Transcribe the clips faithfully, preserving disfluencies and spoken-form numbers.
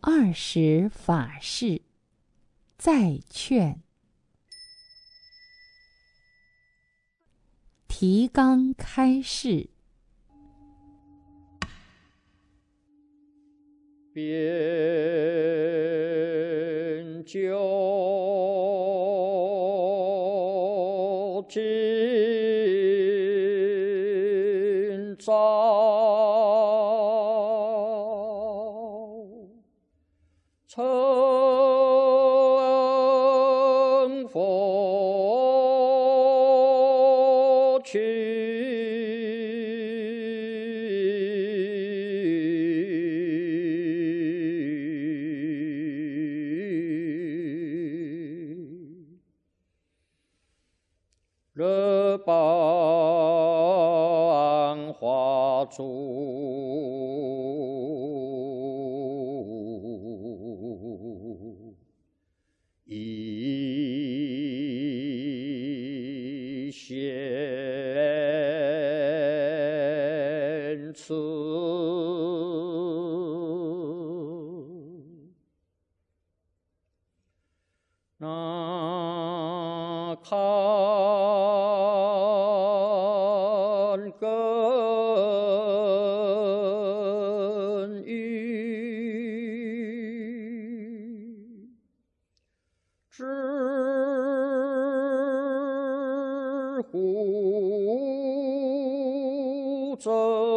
二十法事，再劝。提纲开示。 遍究今朝，成佛去。热邦华主，一贤慈，那看根于知乎者，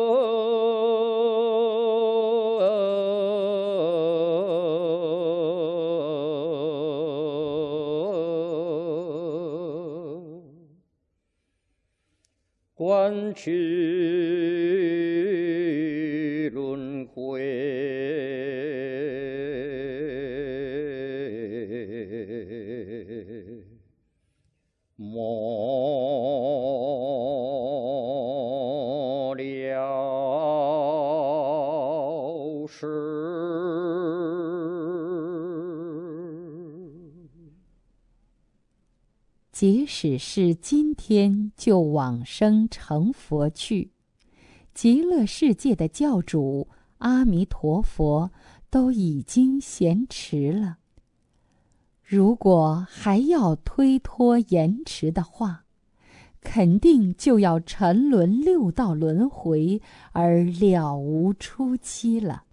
观去轮回，末了事。 即使是今天就往生成佛去，极乐世界的教主阿弥陀佛都已经咸迟了。如果还要推脱延迟的话，肯定就要沉沦六道轮回而了无出期了。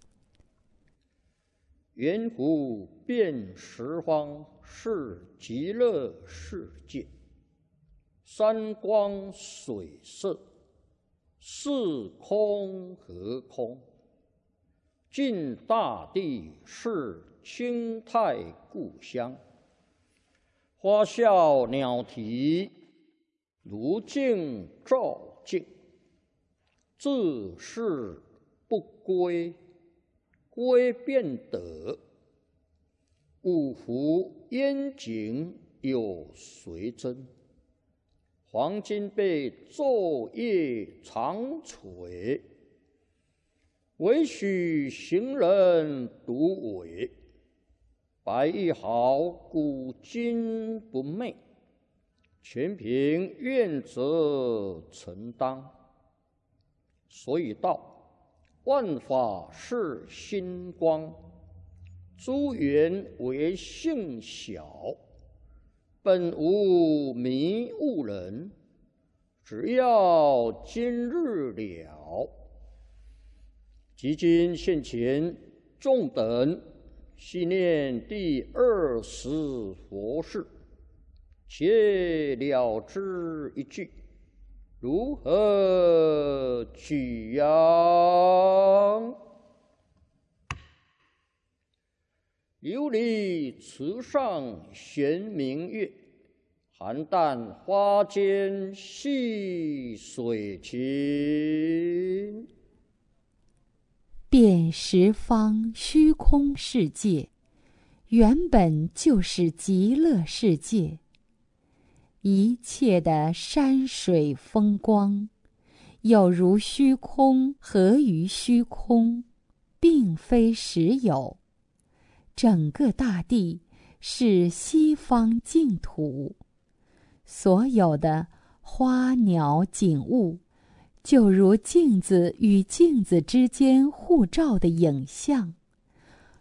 圆湖遍十方是极乐世界，山光水色，是空和空，尽大地是清泰故乡，花笑鸟啼，如镜照镜，自是不归，归便得。五湖烟景有谁真？黄金被昼夜长垂，唯许行人独伟。白玉毫古今不昧，全凭愿者承当。所以道，万法是心光，诸缘为性小，本无迷悟人，只要今日了。即今现前，众等细念第二十佛事，且了之一句，如何取样？琉璃池上悬明月，寒淡花间细水情。 遍十方虚空世界，原本就是极乐世界。一切的山水风光，有如虚空，合于虚空，并非实有。整个大地是西方净土，所有的花鸟景物，就如镜子与镜子之间互照的影像，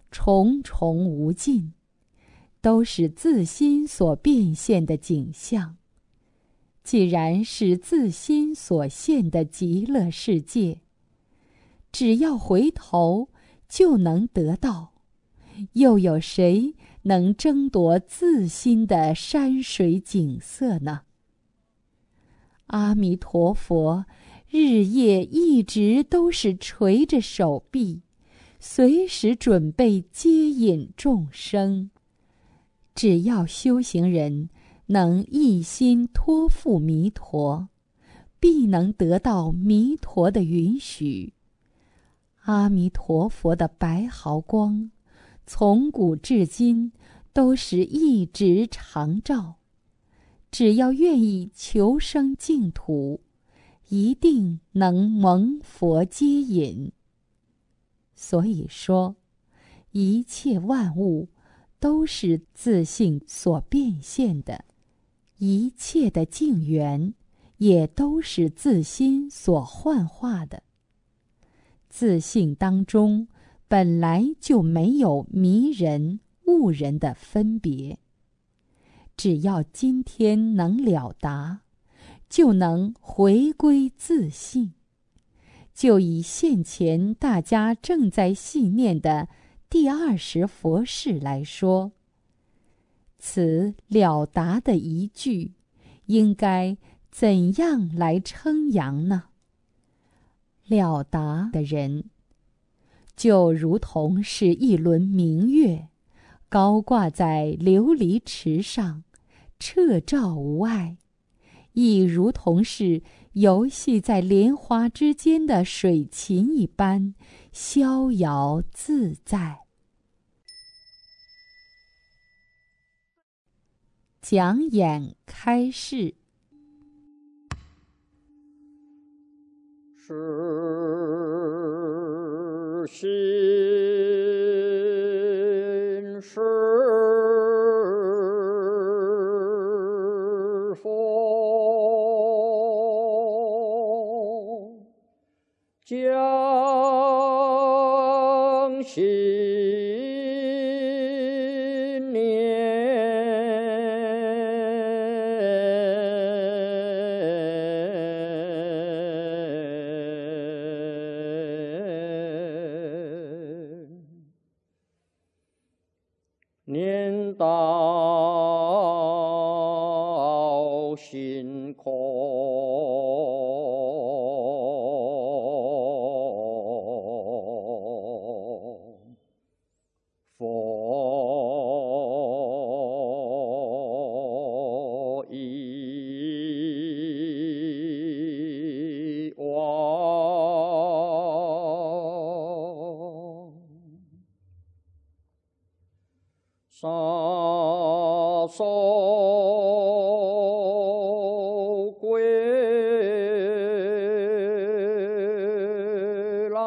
重重无尽，都是自心所变现的景象。既然是自心所现的极乐世界，只要回头就能得到，又有谁能争夺自心的山水景色呢？阿弥陀佛日夜一直都是垂着手臂，随时准备接引众生。只要修行人能一心托付弥陀，必能得到弥陀的允许。阿弥陀佛的白毫光，从古至今都是一直常照。只要愿意求生净土，一定能蒙佛接引。所以说，一切万物都是自性所变现的，一切的境缘也都是自心所幻化的。自性当中本来就没有迷人悟人的分别，只要今天能了达，就能回归自性。就以现前大家正在细念的第二十佛事来说，此了达的一句，应该怎样来称扬呢？了达的人，就如同是一轮明月，高挂在琉璃池上，彻照无碍，亦如同是游戏在莲花之间的水禽一般，逍遥自在。讲演开示。 是心是佛，将心念到心空，佛已忘，沙手归来，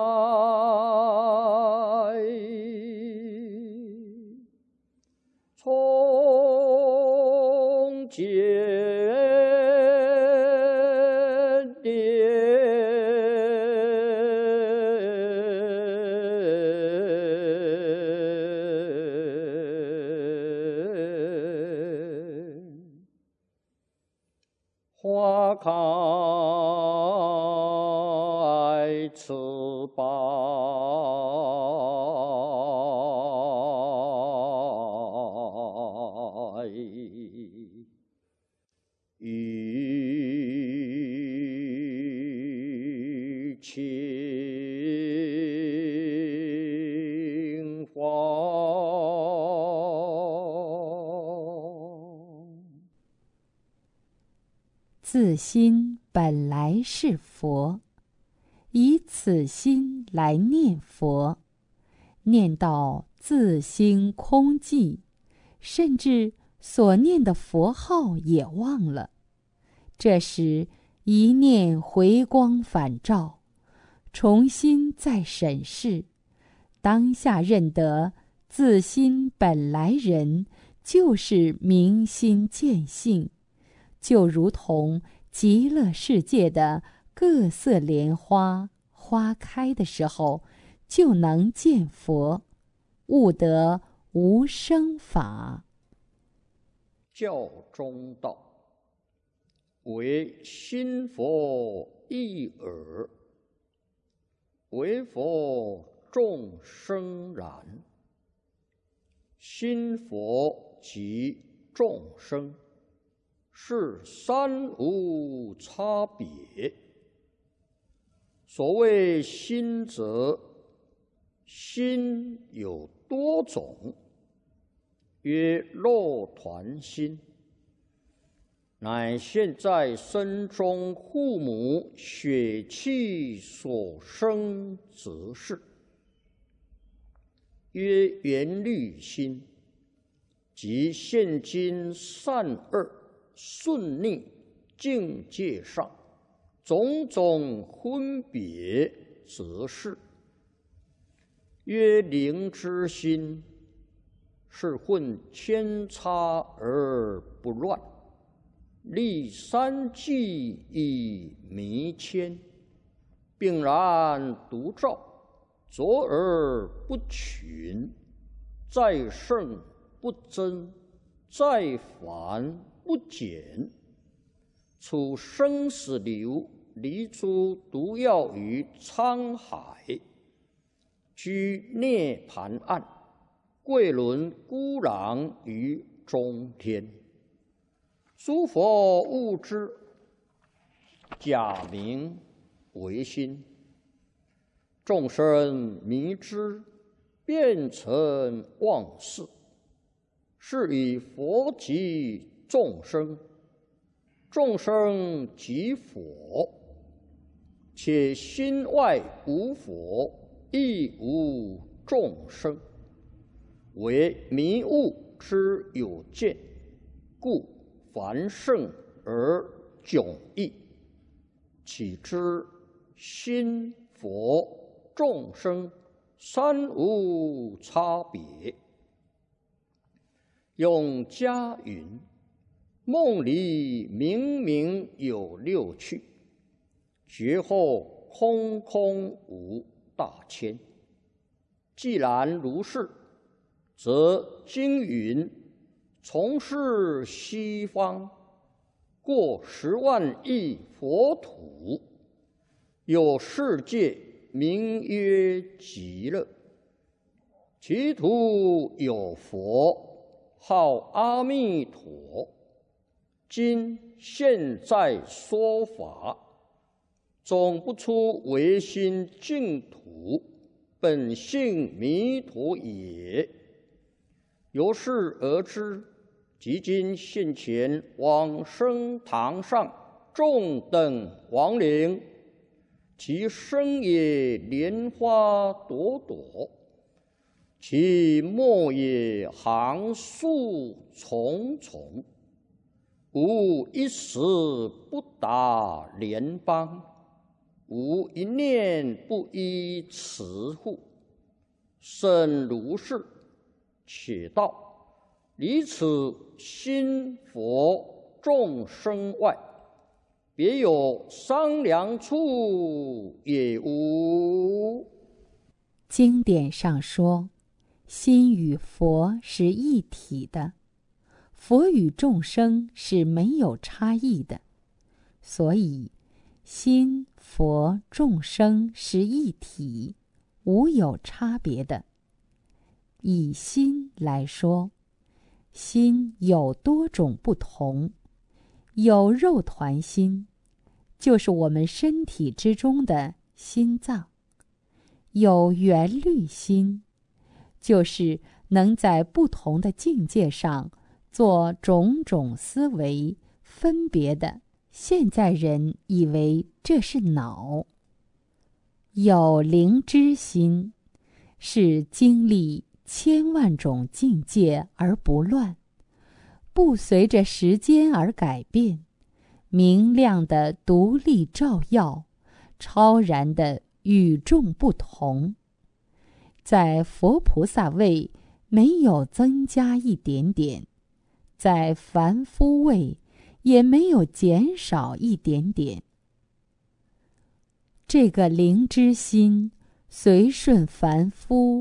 从见花开翅膀，与情花。 自心本来是佛，以此心来念佛，念到自心空寂，甚至所念的佛号也忘了。这时一念回光返照，重新再审视，当下认得自心本来人就是明心见性，就如同极乐世界的各色莲花花开的时候，就能见佛。 悟得无生法。 教中道，为心佛一耳，为佛众生然。心佛及众生，是三无差别。所谓心者，心有多种，曰肉团心，乃现在身中父母血气所生之事。曰缘虑心，即现今善恶顺逆境界上种种分别之事。曰灵之心，是混千差而不乱，立三际以弥谦，并然独照，卓而不群，再胜不增，再繁不减。处生死流，离诸毒药于沧海，居涅盘岸，贵轮孤狼于中天。诸佛悟之，假名为心；众生迷之，变成妄事。是以佛即众生，众生即佛，且心外无佛，亦无众生，为迷悟之有见，故繁盛而迥异。岂知心佛众生三无差别。永嘉云：梦里明明有六趣，觉后空空无大千。既然如是，则经云：从是西方过十万亿佛土，有世界名曰极乐，其土有佛，号阿弥陀。今现在说法，总不出唯心净土，本性弥陀也。由是而知，即今现前往生堂上众等亡灵，其身也莲花朵朵，其末也行树重重，无一时不达莲邦，无一念不依持护。甚如是，且道离此心佛众生外，别有商量处也无。 经典上说，心与佛是一体的，佛与众生是没有差异的，所以心佛众生是一体，无有差别的。以心来说，心有多种不同，有肉团心，就是我们身体之中的心脏；有缘虑心，就是能在不同的境界上做种种思维分别的，现在人以为这是脑。有灵知心，是经历千万种境界而不乱，不随着时间而改变，明亮的独立照耀，超然的与众不同。在佛菩萨位没有增加一点点，在凡夫位也没有减少一点点。这个灵知心随顺凡夫，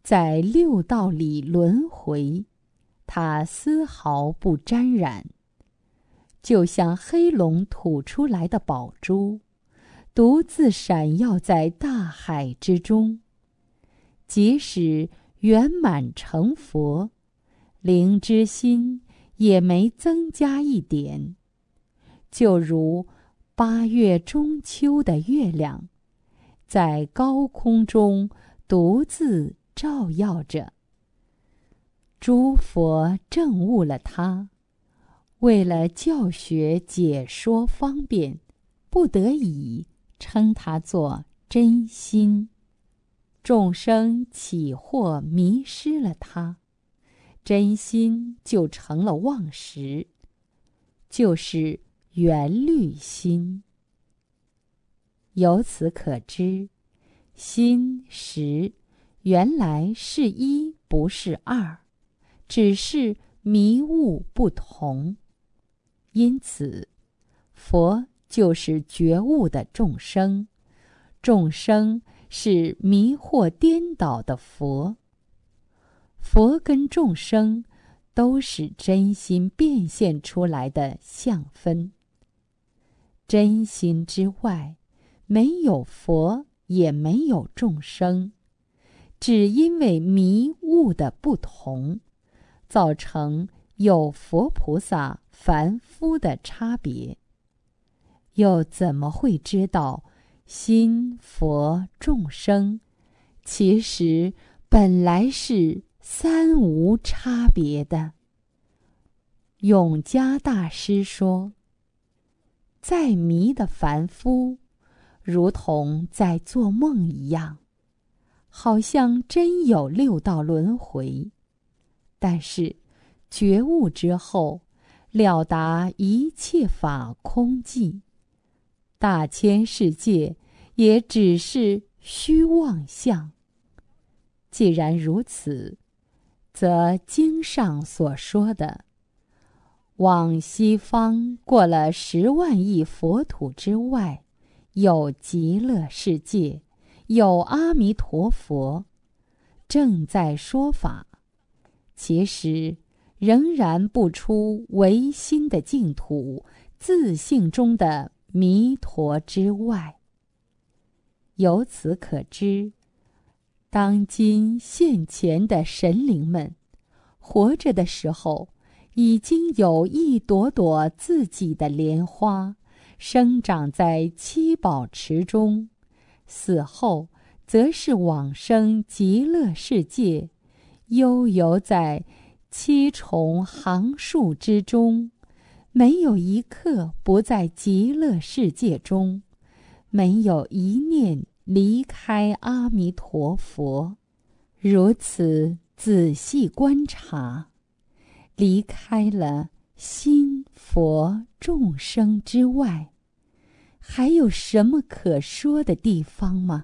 在六道里轮回，它丝毫不沾染，就像黑龙吐出来的宝珠，独自闪耀在大海之中。即使圆满成佛，灵之心也没增加一点，就如八月中秋的月亮，在高空中独自照耀着。诸佛证悟了它，为了教学解说方便，不得已称它作真心。众生起惑迷失了它，真心就成了妄识，就是缘虑心。由此可知，心识原来是一，不是二，只是迷悟不同。因此，佛就是觉悟的众生，众生是迷惑颠倒的佛。佛跟众生都是真心变现出来的相分。真心之外，没有佛，也没有众生，只因为迷悟的不同，造成有佛菩萨、凡夫的差别。又怎么会知道心、佛、众生其实本来是三无差别的？永嘉大师说，再迷的凡夫如同在做梦一样，好像真有六道轮回，但是觉悟之后，了达一切法空寂，大千世界也只是虚妄相。既然如此，则经上所说的往西方过了十万亿佛土之外，有极乐世界，有阿弥陀佛，正在说法，其实仍然不出唯心的净土，自性中的弥陀之外。由此可知，当今现前的神灵们，活着的时候已经有一朵朵自己的莲花生长在七宝池中，死后则是往生极乐世界，悠游在七重行树之中，没有一刻不在极乐世界中，没有一念离开阿弥陀佛。如此仔细观察，离开了心、佛、众生之外，还有什么可说的地方吗？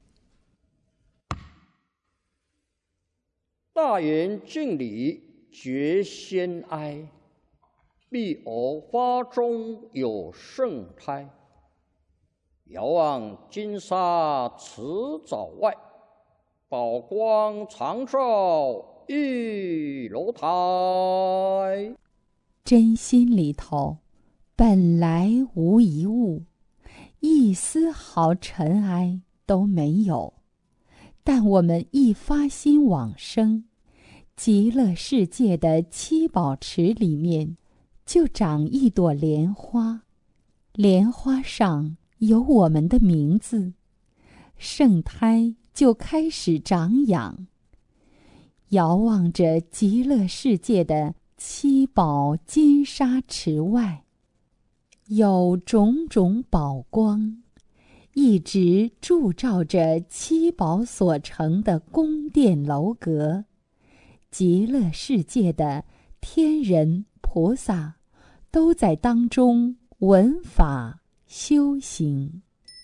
大圆敬礼觉先哀，必偶花中有圣胎。遥望金沙池沼外，宝光常照玉楼台。 真心里头本来无一物，一丝毫尘埃都没有，但我们一发心往生，极乐世界的七宝池里面就长一朵莲花，莲花上有我们的名字，圣胎就开始长养。遥望着极乐世界的七宝金沙池外，有种种宝光，一直铸照着七宝所成的宫殿楼阁。极乐世界的天人菩萨都在当中闻法修行。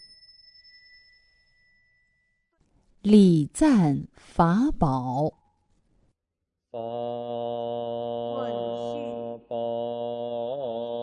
礼赞法宝。 法宝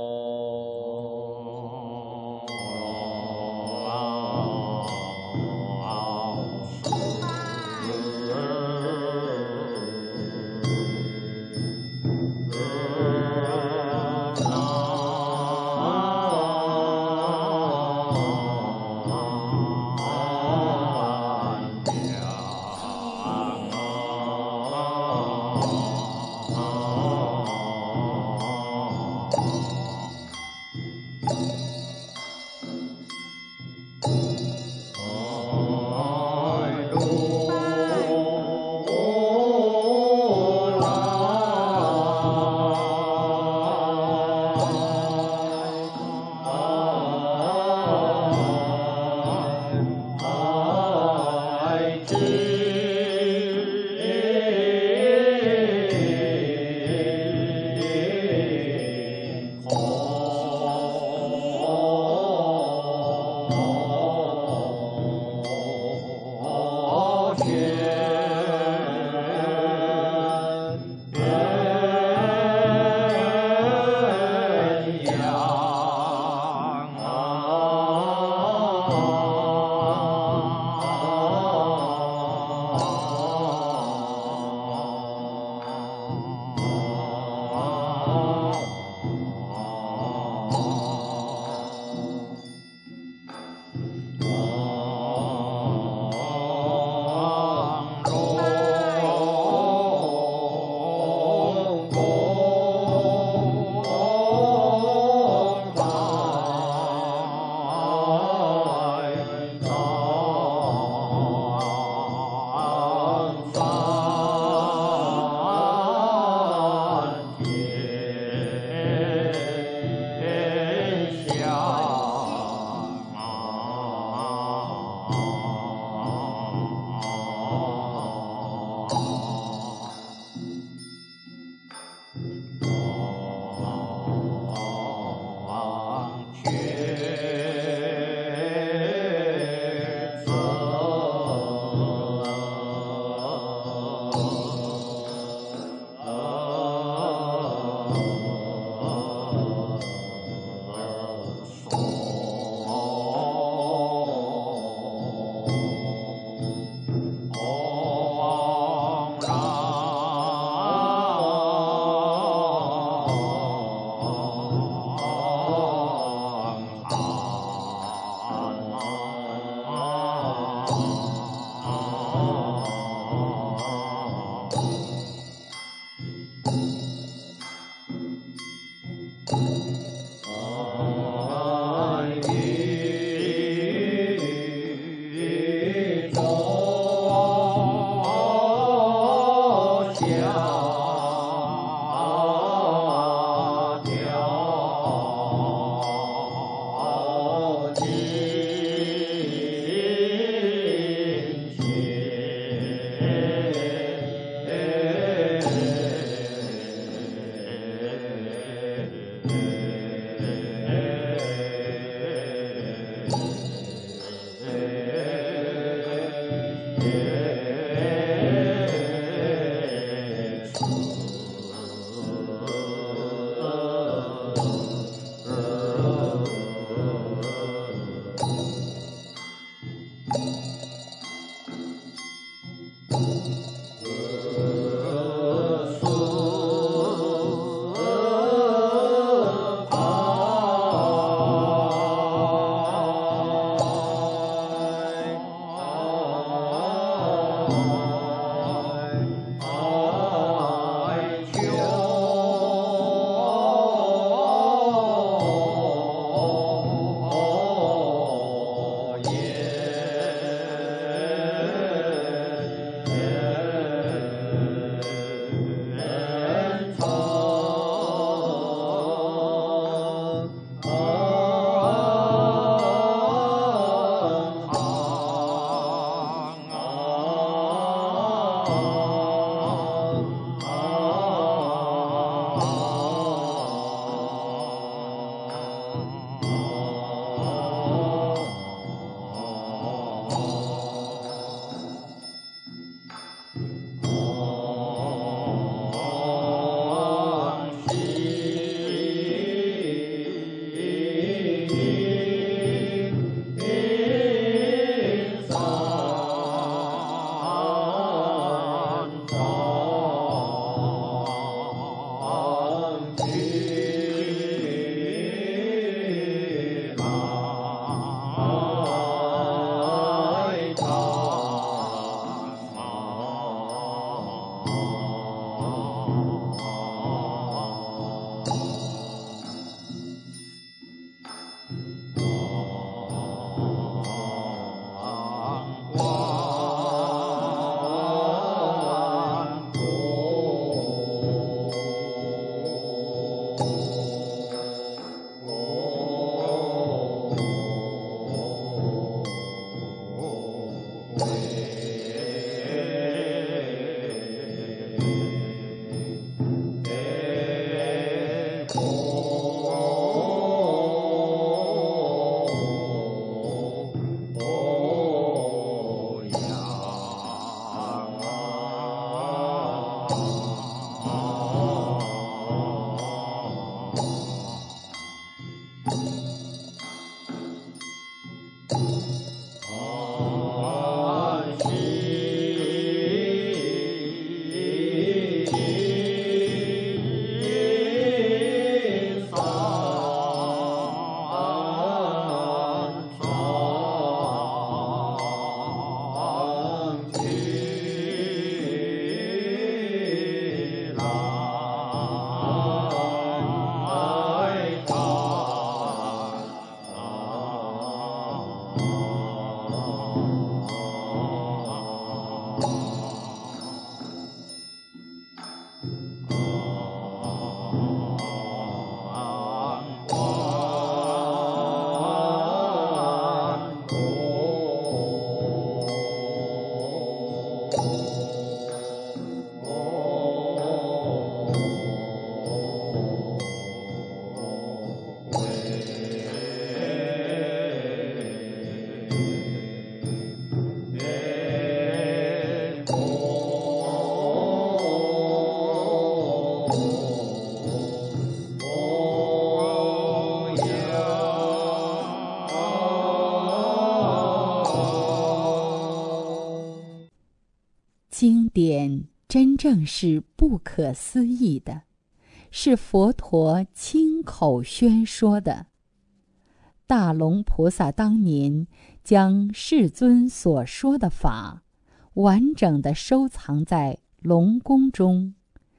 经典真正是不可思议的，是佛陀亲口宣说的。大龙菩萨当年将世尊所说的法完整地收藏在龙宫中，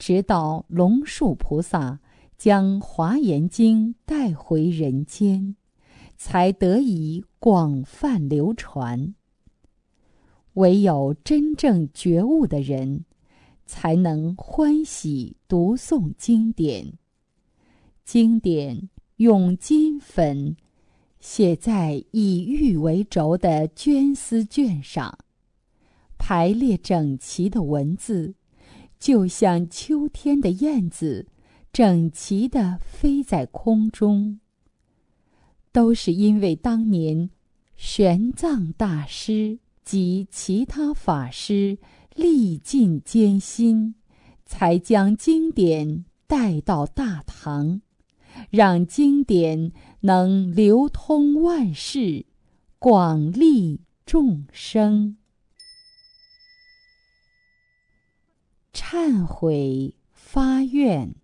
直到龙树菩萨将《华严经》带回人间，才得以广泛流传。唯有真正觉悟的人，才能欢喜读诵经典。经典用金粉写在以玉为轴的绢丝卷上，排列整齐的文字，就像秋天的燕子整齐地飞在空中。都是因为当年玄奘大师及其他法师历尽艰辛，才将经典带到大唐，让经典能流通万世，广利众生。忏悔发愿。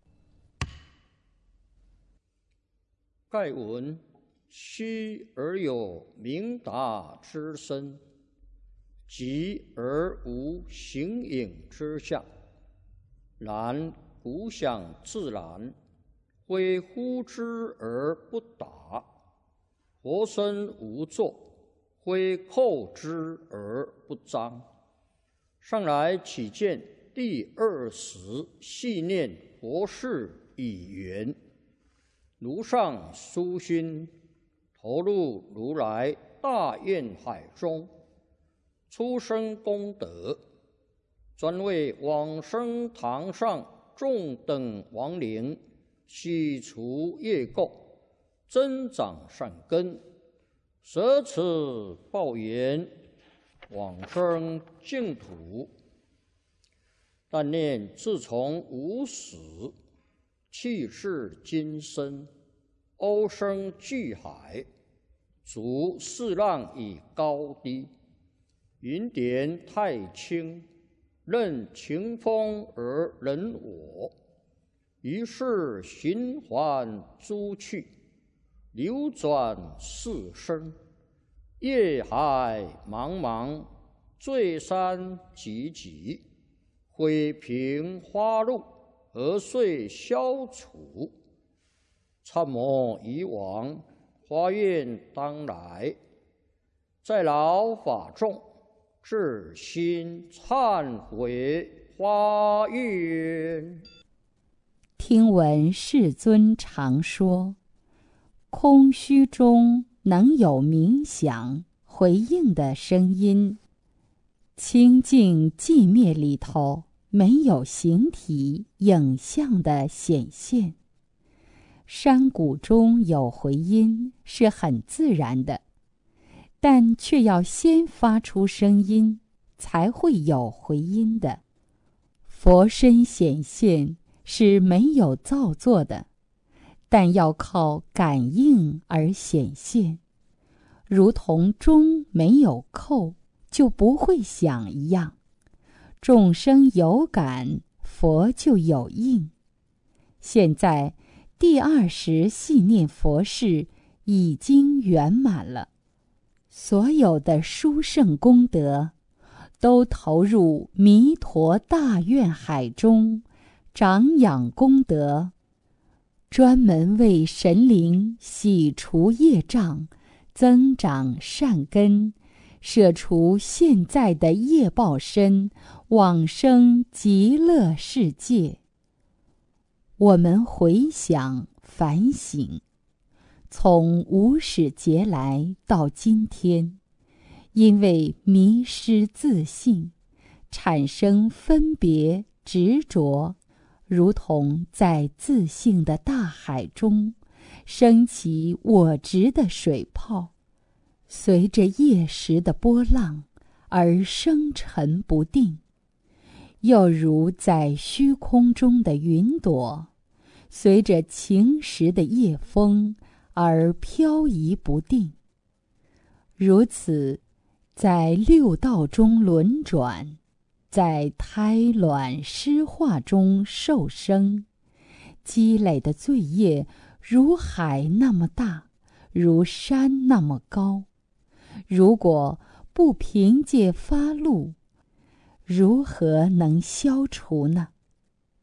盖闻虚而有明达之身，寂而无形影之相。然古想自然，非呼之而不答；活身无作，非叩之而不彰。上来起见第二时，细念佛事已圆。如上殊心，投入如来大愿海中，出生功德，专为往生堂上众等亡灵洗除业垢，增长善根，舍此报缘，往生净土。但念自从无始，气世今生，欧生巨海，逐四浪以高低，云点太清，任晴风而人我。于是循环诸趣，流转四生，业海茫茫，罪山急急，毁平花路，何遂消除？参谋以往，发愿当来，在劳法众，至心忏悔发愿。 听闻世尊常说，空虚中能有冥想回应的声音，清净寂灭里头没有形体影像的显现。山谷中有回音是很自然的，但却要先发出声音，才会有回音的。佛身显现是没有造作的，但要靠感应而显现，如同钟没有扣就不会响一样。众生有感，佛就有应。现在第二时细念佛事已经圆满了，所有的殊胜功德都投入弥陀大愿海中，长养功德，专门为神灵洗除业障，增长善根，舍除现在的业报身，往生极乐世界。我们回想反省，从无始劫来到今天，因为迷失自信，产生分别执着，如同在自性的大海中升起我执的水泡，随着业识的波浪而生沉不定。又如在虚空中的云朵，随着晴时的夜风而飘移不定。如此，在六道中轮转，在胎卵湿化中受生，积累的罪业如海那么大，如山那么高。如果不凭借发露，如何能消除呢？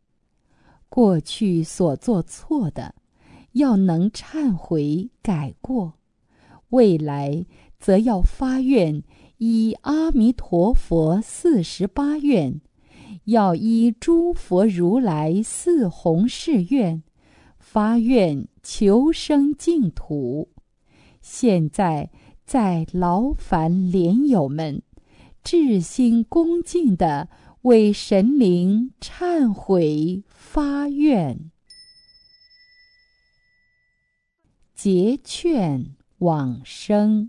过去所做错的，要能忏悔改过；未来则要发愿，依阿弥陀佛四十八愿，要依诸佛如来四弘誓愿，发愿求生净土。现在在劳烦莲友们至心恭敬地为神灵忏悔发愿。结劝往生。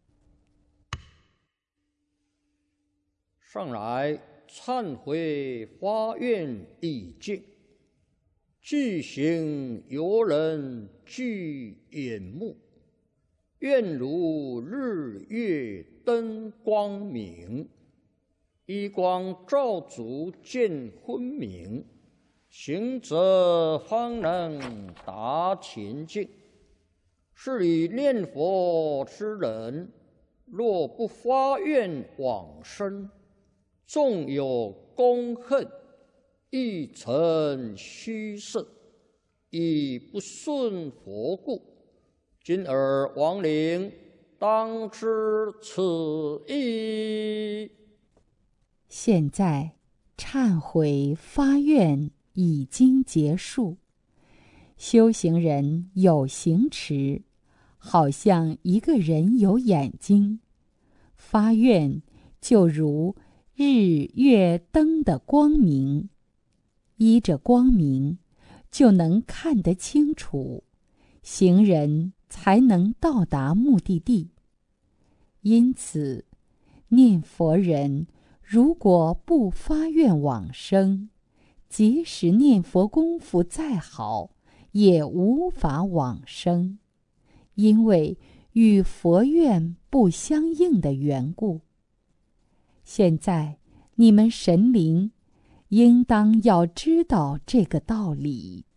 上来忏悔发愿已尽，具行游人具眼目，愿如日月灯光明，一光照足见昏明，行者方能达前境。是以念佛之人，若不发愿往生，纵有功恨，亦成虚设，以不顺佛故。今尔亡灵，当知此意。 现在忏悔发愿已经结束，修行人有行持，好像一个人有眼睛，发愿就如日月灯的光明，依着光明就能看得清楚，行人才能到达目的地。因此，念佛人如果不发愿往生，即使念佛功夫再好，也无法往生，因为与佛愿不相应的缘故。现在你们神灵应当要知道这个道理。